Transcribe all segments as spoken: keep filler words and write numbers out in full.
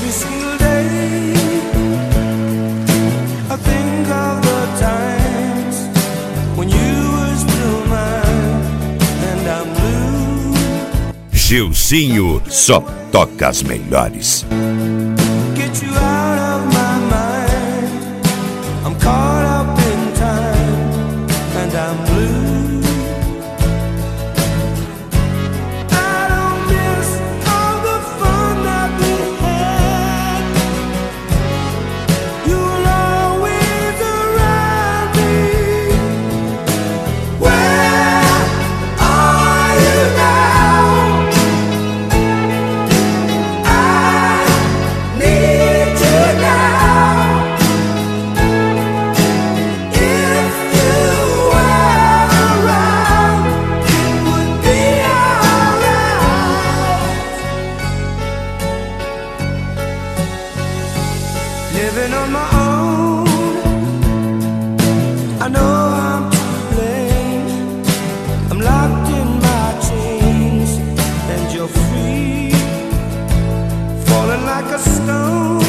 Every single day I think of the times when you were still mine and I'm blue. Gilzinho só toca as melhores. Get you out of my mind. I'm caught up in time and I'm blue. Living on my own, I know I'm to blame. I'm locked in my chains and you're free, falling like a stone.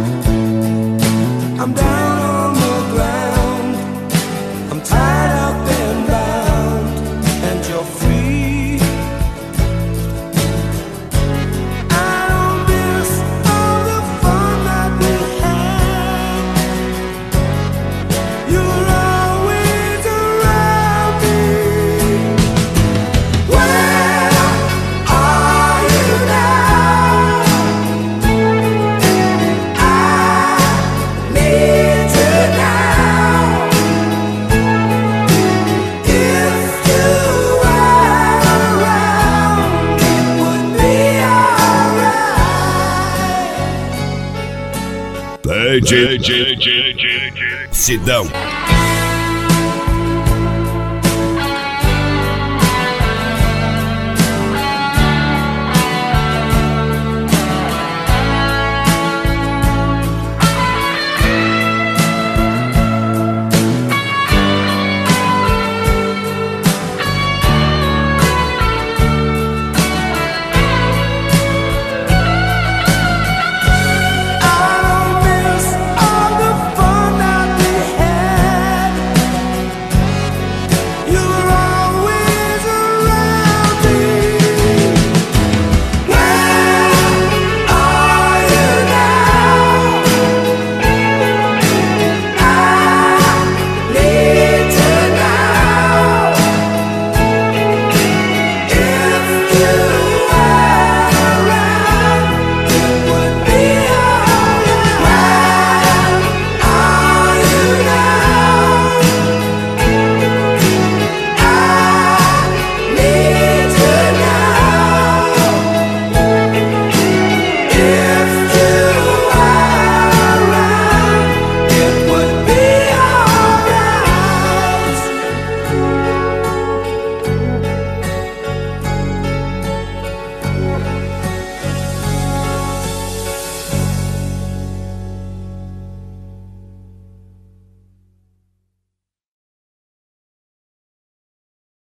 I'm down on the ground, I'm tied up and bound and you're free. Sidão.